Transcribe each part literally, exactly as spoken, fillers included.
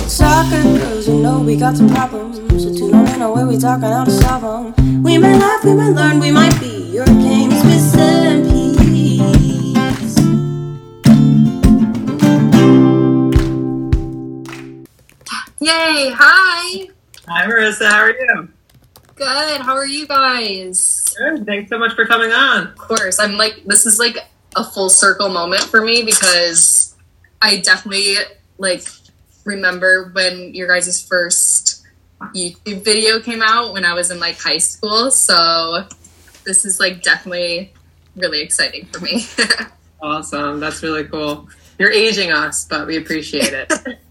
Soccer girls, you know we got some problems, so tune on in on where we talking how to solve them. We might laugh, we might learn, we might be your game's missing piece. Yay! Hi! Hi, Marissa. How are you? Good. How are you guys? Good. Thanks so much for coming on. Of course. I'm like, this is like a full circle moment for me because I definitely like remember when your guys' first YouTube video came out when I was in like high school. So this is like definitely really exciting for me. Awesome. That's really cool. You're aging us, but we appreciate it.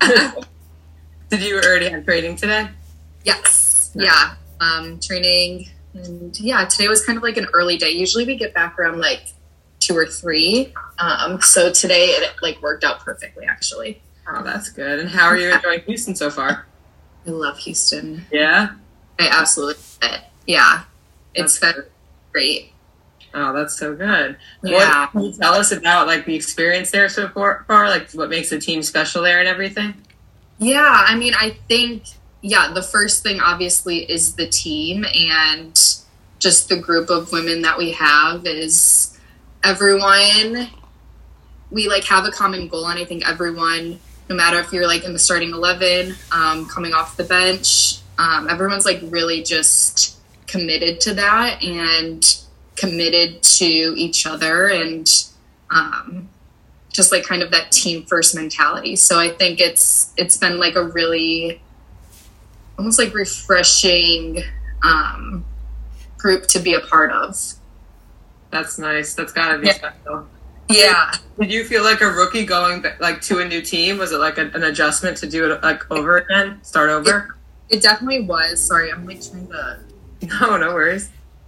Did you already have training today? Yes. Yeah. Um, training. And yeah, today was kind of like an early day. Usually we get back around like two or three. Um, so today it like worked out perfectly, actually. Oh, that's good. And how are you enjoying Houston so far? I love Houston. Yeah? I absolutely love it. Yeah. It's That's been great. Oh, that's so good. Yeah. What can you tell us about like the experience there so far? Like what makes the team special there and everything? Yeah, I mean, I think, yeah, the first thing obviously is the team and just the group of women that we have is everyone, we like have a common goal. And I think everyone, no matter if you're like in the starting eleven, um, coming off the bench, um, everyone's like really just committed to that and committed to each other and um, just like kind of that team first mentality. So I think it's it's been like a really almost like refreshing um, group to be a part of. That's nice. That's gotta be Yeah. special. Yeah. Did you feel like a rookie going like to a new team? Was it like a, an adjustment to do it like over again, start over? It, it definitely was. Sorry, I'm like trying to. No, no worries.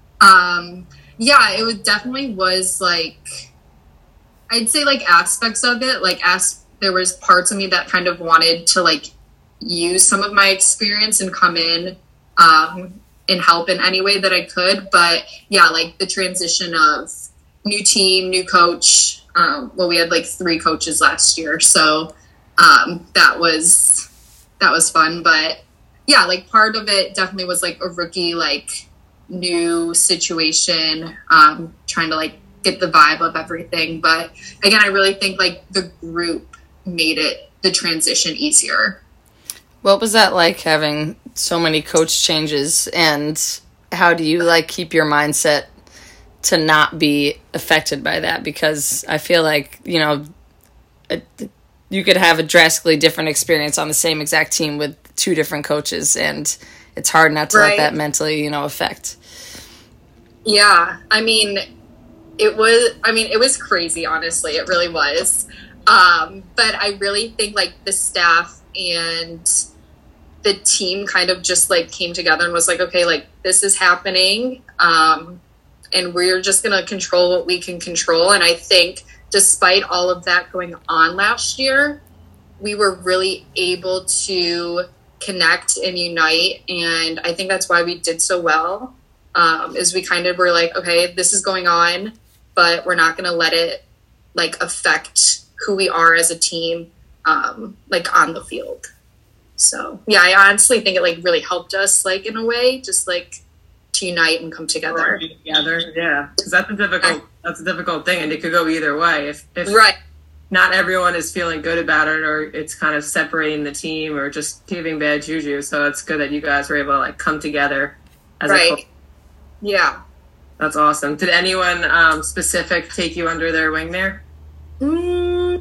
Um, yeah, it would definitely was like. I'd say like aspects of it, like as there was parts of me that kind of wanted to like use some of my experience and come in um, and help in any way that I could. But yeah, like the transition of new team, new coach. Um, well, we had like three coaches last year, so um, that was that was fun. But yeah, like part of it definitely was like a rookie, like new situation, um, trying to like get the vibe of everything. But again, I really think like the group made it the transition easier. What was that like having so many coach changes, and how do you like keep your mindset to not be affected by that? Because I feel like, you know, it, you could have a drastically different experience on the same exact team with two different coaches, and it's hard not to Right. let that mentally, you know, affect. Yeah, I mean, it was, I mean, it was crazy, honestly. It really was. Um, but I really think like the staff and the team kind of just like came together and was like, okay, like this is happening. Um, and we're just going to control what we can control. And I think despite all of that going on last year, we were really able to connect and unite. And I think that's why we did so well, um, is we kind of were like, okay, this is going on, but we're not going to let it like affect who we are as a team, um, like on the field. So yeah, I honestly think it like really helped us like in a way, just like to unite and come together. Together, yeah, because that's a difficult that's a difficult thing, and it could go either way. If, if Right. not everyone is feeling good about it, or it's kind of separating the team, or just giving bad juju. So it's good that you guys were able to like come together as Right. a. Yeah. That's awesome. Did anyone um, specific take you under their wing there? Mm,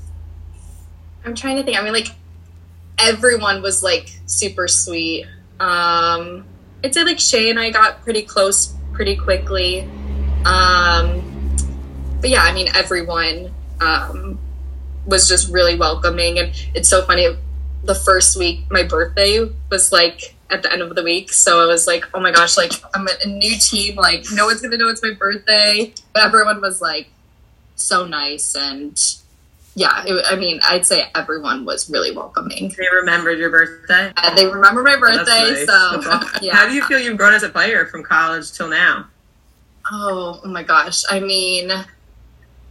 I'm trying to think. I mean, like everyone was like super sweet. Um, I'd say like Shay and I got pretty close pretty quickly. Um, but yeah, I mean, everyone um, was just really welcoming. And it's so funny. The first week, my birthday was like at the end of the week. So I was like, oh my gosh, like I'm a new team. Like no one's going to know it's my birthday. But everyone was like so nice. And yeah, it, I mean, I'd say everyone was really welcoming. They remembered your birthday? Uh, they remember my birthday. That's nice. So That's awesome. yeah. How do you feel you've grown as a player from college till now? Oh, oh my gosh. I mean,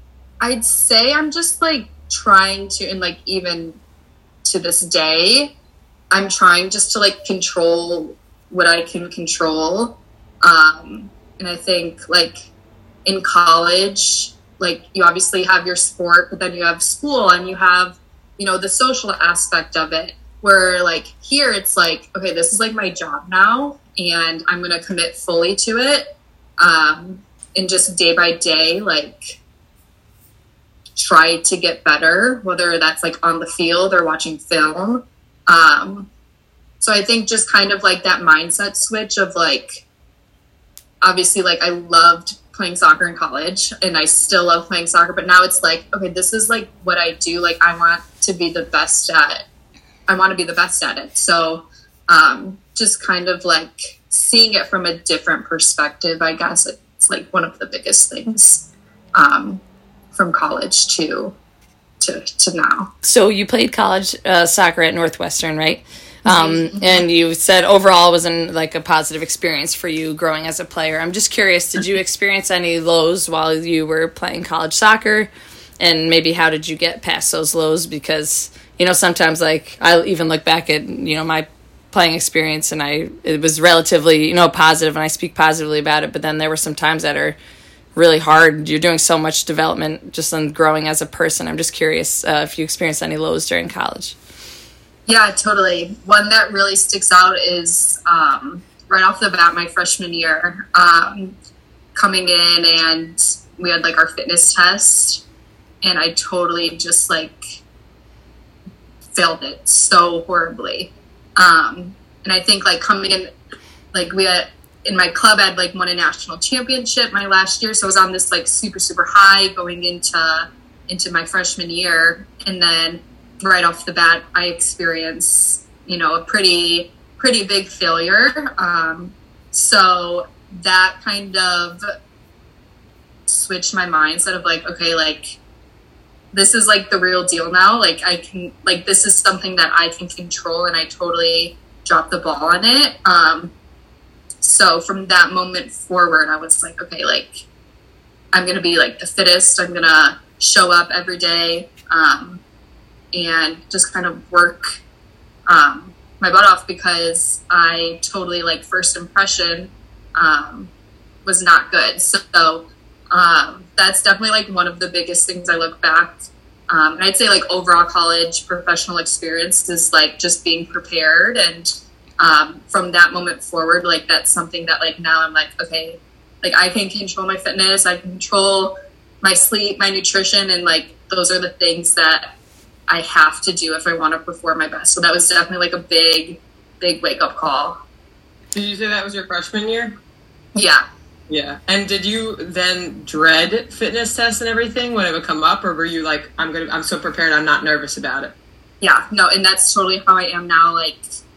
I'd say I'm just like trying to, and like even to this day, I'm trying just to like control what I can control. Um, and I think like in college, like you obviously have your sport, but then you have school and you have, you know, the social aspect of it, where like here it's like, okay, this is like my job now and I'm going to commit fully to it. Um, and just day by day, like try to get better, whether that's like on the field or watching film. Um, so I think just kind of like that mindset switch of like, obviously like I loved playing soccer in college and I still love playing soccer, but now it's like, okay, this is like what I do. Like I want to be the best at, I want to be the best at it. So, um, just kind of like seeing it from a different perspective, I guess it's like one of the biggest things, um, from college to, to, to now. So you played college uh, soccer at Northwestern, right? Um, mm-hmm. And you said overall it wasn't like a positive experience for you growing as a player. I'm just curious, did you experience any lows while you were playing college soccer? And maybe how did you get past those lows? Because, you know, sometimes like I even look back at, you know, my playing experience and I, it was relatively, you know, positive and I speak positively about it. But then there were some times that are really hard. You're doing so much development just on growing as a person. I'm just curious uh, if you experienced any lows during college. Yeah, totally. One that really sticks out is um, right off the bat, my freshman year, um, coming in and we had like our fitness test and I totally just like failed it so horribly. Um, and I think like coming in, like we had, in my club, I had like won a national championship my last year. So I was on this like super, super high going into, into my freshman year. And then right off the bat, I experienced, you know, a pretty, pretty big failure. Um, so that kind of switched my mindset of like, okay, like this is like the real deal now. Like I can, like, this is something that I can control and I totally dropped the ball on it. Um, So from that moment forward, I was like, okay, like, I'm going to be like the fittest. I'm going to show up every day um, and just kind of work um, my butt off because I totally like first impression um, was not good. So um, that's definitely like one of the biggest things I look back. Um, and I'd say like overall college professional experience is like just being prepared and Um, from that moment forward, like that's something that like now I'm like, okay, like I can control my fitness, I can control my sleep, my nutrition, and like those are the things that I have to do if I want to perform my best. So that was definitely like a big, big wake up call. Did you say that was your freshman year? Yeah. Yeah. And did you then dread fitness tests and everything when it would come up, or were you like, I'm gonna, I'm so prepared, I'm not nervous about it? Yeah, no, and that's totally how I am now. Like,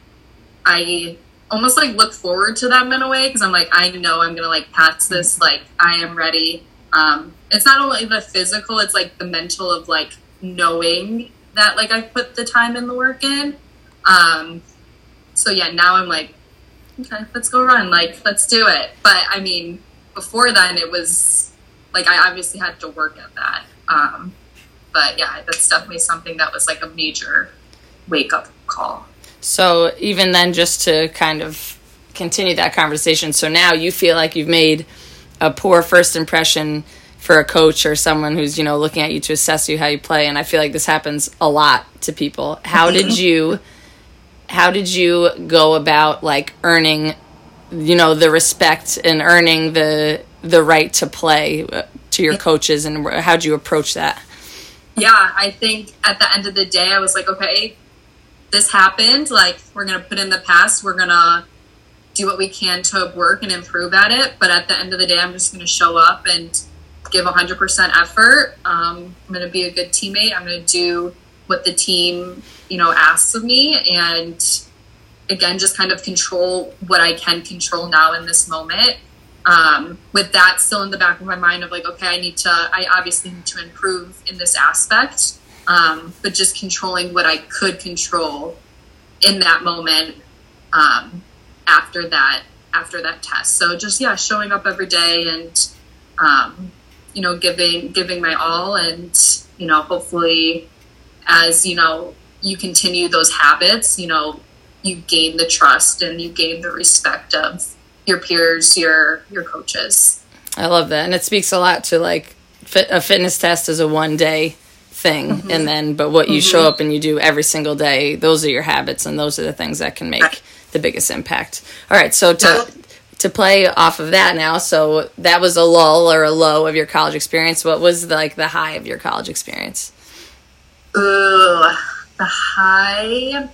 I almost like look forward to them in a way because I'm like, I know I'm gonna like pass this. Like, I am ready. Um, it's not only the physical; it's like the mental of like knowing that like I put the time and the work in. Um, so yeah, now I'm like, okay, let's go run. Like, let's do it. But I mean, before then, it was like I obviously had to work at that. Um, but yeah, that's definitely something that was like a major wake up call. So even then, just to kind of continue that conversation, so now you feel like you've made a poor first impression for a coach or someone who's, you know, looking at you to assess you how you play, and I feel like this happens a lot to people. How did you, how did you go about like earning, you know, the respect and earning the the right to play to your coaches, and how did you approach that? Yeah, I think at the end of the day, I was like, okay, this happened. Like, we're going to put in the past. We're going to do what we can to work and improve at it. But at the end of the day, I'm just going to show up and give one hundred percent effort. Um, I'm going to be a good teammate. I'm going to do what the team, you know, asks of me. And again, just kind of control what I can control now in this moment. Um, with that still in the back of my mind of like, okay, I need to, I obviously need to improve in this aspect. Um, but just controlling what I could control in that moment, um, after that, after that test. So just, yeah, showing up every day and, um, you know, giving, giving my all. And, you know, hopefully as, you know, you continue those habits, you know, you gain the trust and you gain the respect of your peers, your your coaches. I love that. And it speaks a lot to like fit, a fitness test is a one day thing. Mm-hmm. And then, but what you mm-hmm. show up and you do every single day, those are your habits and those are the things that can make right. the biggest impact. All right. So to, yeah. to play off of that now, so that was a lull or a low of your college experience. What was the, like the high of your college experience? Ooh, the high,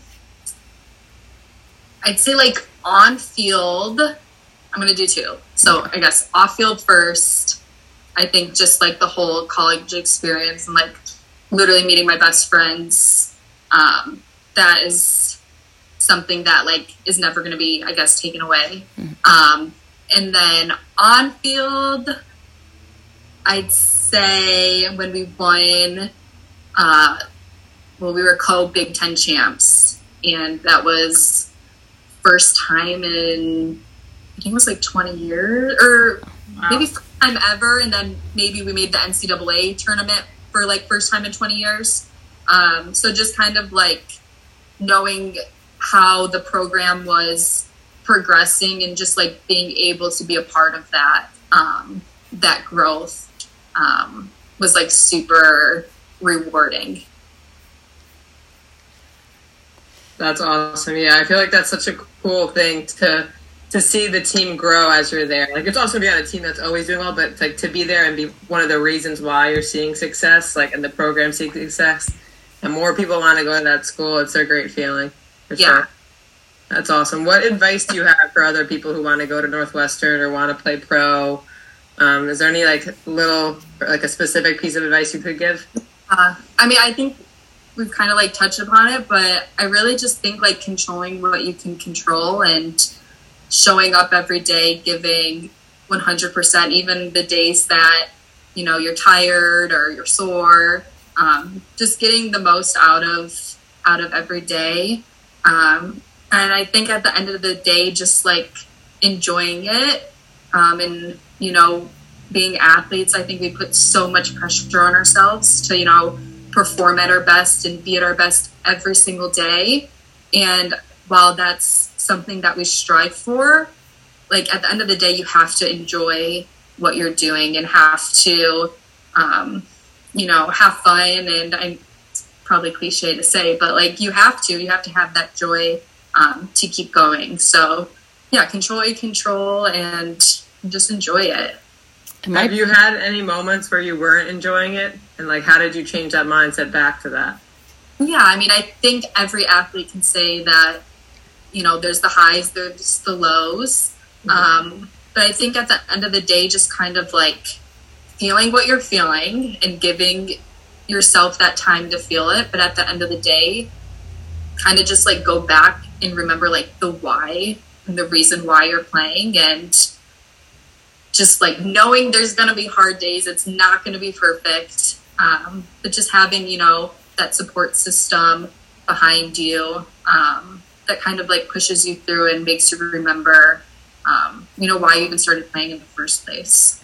I'd say like on field, I'm going to do two. So I guess off field first, I think just like the whole college experience and like literally meeting my best friends. Um, that is something that like is never going to be, I guess, taken away. Um, and then on field, I'd say when we won, uh, well, we were co-Big Ten champs, and that was first time in, I think it was like twenty years, or wow. maybe first time ever, and then maybe we made the N C double A tournament for like first time in twenty years. Um, so just kind of like knowing how the program was progressing and just like being able to be a part of that, um, that growth um, was like super rewarding. That's awesome. Yeah, I feel like that's such a cool thing to to see the team grow as you're there. Like, it's awesome to be on a team that's always doing well, but like to be there and be one of the reasons why you're seeing success, like, and the program seeing success, and more people want to go to that school. It's a great feeling. For yeah. Sure. That's awesome. What advice do you have for other people who want to go to Northwestern or want to play pro? Um, is there any like little, like a specific piece of advice you could give? Uh, I mean, I think we've kind of like touched upon it, but I really just think like controlling what you can control and showing up every day, giving one hundred percent, even the days that, you know, you're tired or you're sore, um, just getting the most out of, out of every day. Um, and I think at the end of the day, just like enjoying it, um, and, you know, being athletes, I think we put so much pressure on ourselves to, you know, perform at our best and be at our best every single day. And while that's something that we strive for, like at the end of the day, you have to enjoy what you're doing and have to, um, you know, have fun. And I'm it's probably cliche to say, but like you have to, you have to have that joy um, to keep going. So yeah, control your control and just enjoy it. Have you had any moments where you weren't enjoying it? And like, how did you change that mindset back to that? Yeah, I mean, I think every athlete can say that, you know, there's the highs, there's the lows. Mm-hmm. Um, but I think at the end of the day, just kind of like feeling what you're feeling and giving yourself that time to feel it. But at the end of the day, kind of just like go back and remember like the why and the reason why you're playing, and just like knowing there's going to be hard days. It's not going to be perfect. Um, but just having, you know, that support system behind you, um, that kind of like pushes you through and makes you remember, um, you know, why you even started playing in the first place.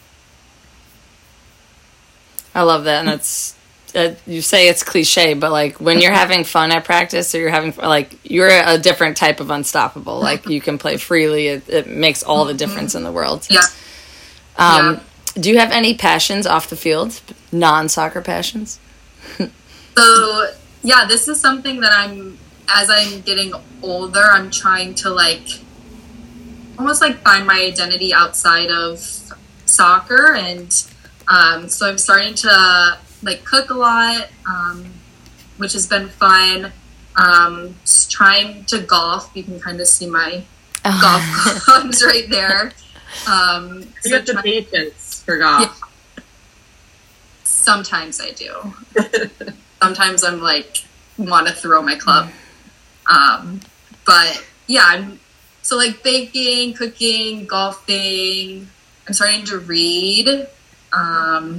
I love that. And it's, uh, you say it's cliche, but like when you're having fun at practice or you're having, like, you're a different type of unstoppable. Like you can play freely. It, it makes all the difference in the world. Yeah. Um, yeah. Do you have any passions off the field? Non-soccer passions? So, yeah, this is something that I'm, as I'm getting older, I'm trying to, like, almost, like, find my identity outside of soccer. And um, so I'm starting to, like, cook a lot, um, which has been fun. Um, just trying to golf. You can kind of see my oh. golf clubs right there. Um, you so got the patience for golf. Yeah. Sometimes I do. Sometimes I'm like, want to throw my club. Um, but yeah, I'm so like baking, cooking, golfing. I'm starting to read. Um,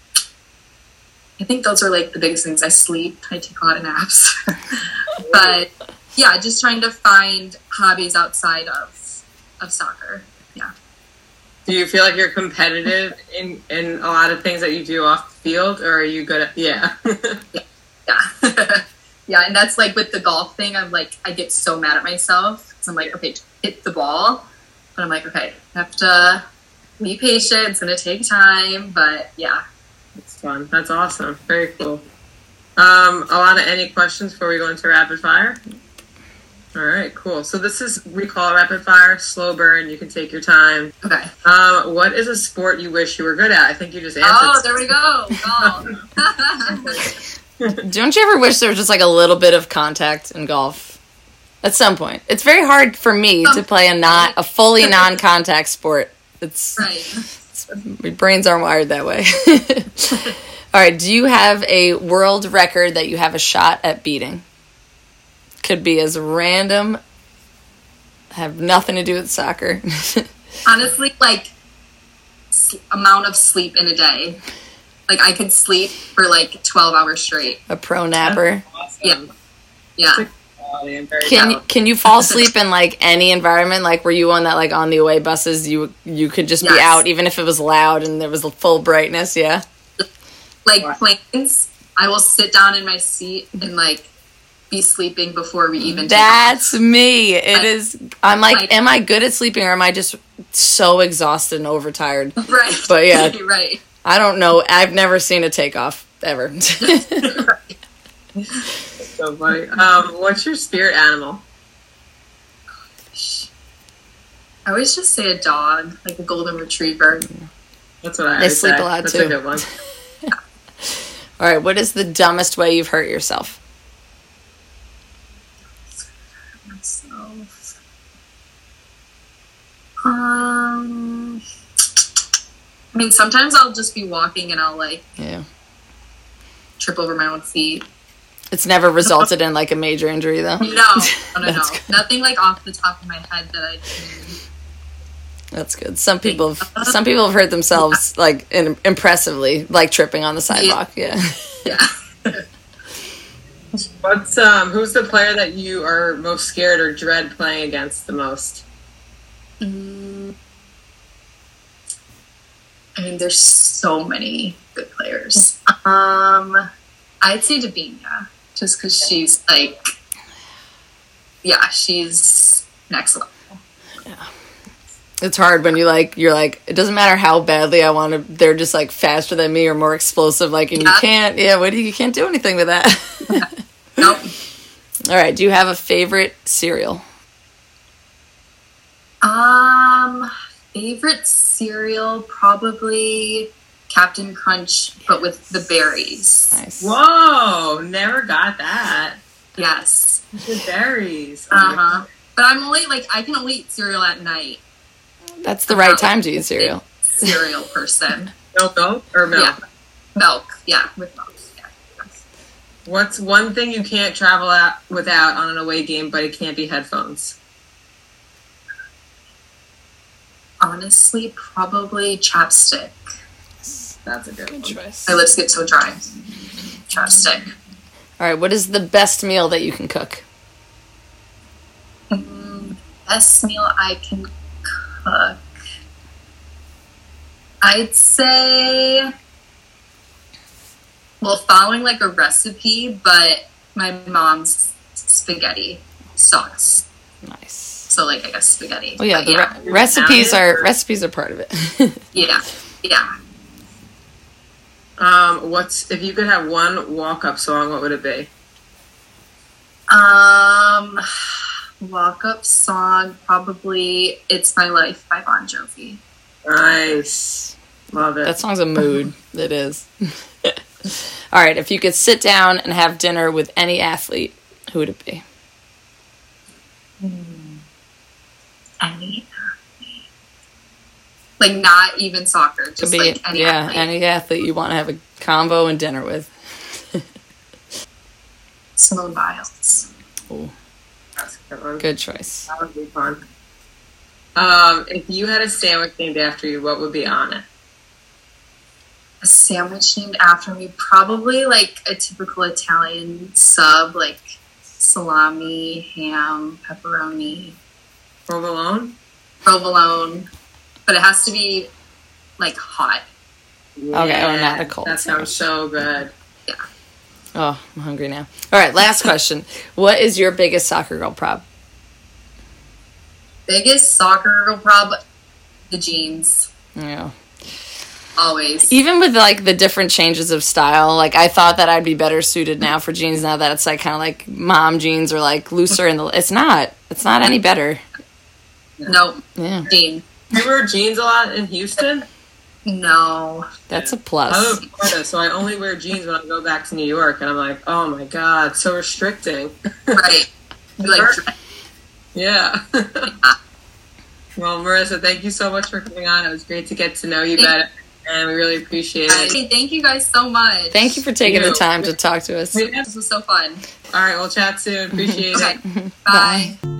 I think those are like the biggest things. I sleep. I take a lot of naps. But yeah, just trying to find hobbies outside of of soccer. Yeah. Do you feel like you're competitive in, in a lot of things that you do off the field, or are you good at, yeah. yeah. Yeah, and that's like with the golf thing, I'm like, I get so mad at myself. Because I'm like, okay, hit the ball. But I'm like, okay, I have to be patient. It's going to take time. But yeah. It's fun. That's awesome. Very cool. Um, Alana, any questions before we go into rapid fire? All right, cool. So this is, we call it rapid fire, slow burn. You can take your time. Okay. Um, what is a sport you wish you were good at? I think you just answered. Oh, there we go. Golf. Don't you ever wish there was just like a little bit of contact in golf at some point? It's very hard for me to play a not a fully non-contact sport. It's, Right. it's my brains aren't wired that way. All right. Do you have a world record that you have a shot at beating? Could be as random, have nothing to do with soccer. Honestly, like, s- amount of sleep in a day. Like, I could sleep for, like, twelve hours straight. A pro napper. Yeah. Yeah. I'm very Can you, proud. can you fall asleep in like any environment? Like, were you on that like on the away buses? You you could just be Yes. out even if it was loud and there was a full brightness. Yeah. Like, planes, I will sit down in my seat and, like, be sleeping before we even take off. That's me. It I- is. I'm like, I- am I good at sleeping or am I just so exhausted and overtired? Right. But yeah. Right. I don't know. I've never seen a takeoff ever. So funny. Um, what's your spirit animal? I always just say a dog, like a golden retriever. That's what I They always sleep say. a lot, That's too. a good one. All right. What is the dumbest way you've hurt yourself? Myself. Um, I mean, sometimes I'll just be walking and I'll, like, Yeah. trip over my own feet. It's never resulted in like a major injury though. No, no, no, no. That's good. Nothing, like, off the top of my head that I can. That's good. Some people, have, some people have hurt themselves like in, impressively, like tripping on the sidewalk. Yeah. Yeah. What's um? Who's the player that you are most scared or dread playing against the most? Mm. I mean, there's so many good players. Um, I'd say Davinia, just because she's like, yeah, she's next level. It's hard when you like you're like it doesn't matter how badly I want to. They're just like faster than me or more explosive. Like and you Yeah. can't. Yeah. What do you, you can't do anything with that. Nope. All right. Do you have a favorite cereal? Um, favorite cereal probably Captain Crunch, but with the berries. Nice. Whoa! Never got that. Yes. The berries. Uh huh. But I'm only like I can only eat cereal at night. That's the right time to eat cereal. Cereal person. No milk or milk? Yeah. Milk. Yeah, with milk. Yeah. Yes. What's one thing you can't travel out without on an away game, but it can't be headphones? Honestly, probably chapstick. That's a good one. choice. My lips get so dry. Chapstick. All right. What is the best meal that you can cook? Mm, best meal I can cook. I'd say, well, following like a recipe, but my mom's spaghetti sauce. Nice. So, like, I guess spaghetti. Oh yeah. But The yeah, re- recipes Italian are or- recipes are part of it. yeah, yeah. Um, what's if you could have one walk-up song? What would it be? Um, walk up song probably "It's My Life" by Bon Jovi. Nice, love it. That song's a mood. It is. All right. If you could sit down and have dinner with any athlete, who would it be? Any athlete. Like, not even soccer, Could just be like any yeah, athlete. any athlete you want to have a convo and dinner with. Simone Biles. Ooh, That's a good one. good choice. That would be fun. Um, if you had a sandwich named after you, what would be on it? A sandwich named after me, probably like a typical Italian sub, like salami, ham, pepperoni, Provolone? provolone, but it has to be like hot. Okay, oh, not a cold That sandwich. sounds so good. Yeah. Oh, I'm hungry now. All right, last question. What is your biggest soccer girl prop? Biggest soccer girl prob, the jeans. Yeah. Always. Even with like the different changes of style, like I thought that I'd be better suited now for jeans now that it's like kind of like mom jeans or like looser in the. It's not. It's not any better. No. Yeah. Jean. You wear jeans a lot in Houston? No. That's a I'm plus. in Florida, so I only wear jeans when I go back to New York, and I'm like, oh my god, so restricting. Right. You like. Yeah. Well, Marissa, thank you so much for coming on. It was great to get to know you better, and we really appreciate it. Hey, thank you guys so much. Thank you for taking You. the time to talk to us. This was so fun. All right, we'll chat soon. Appreciate Okay. it. Bye. Bye.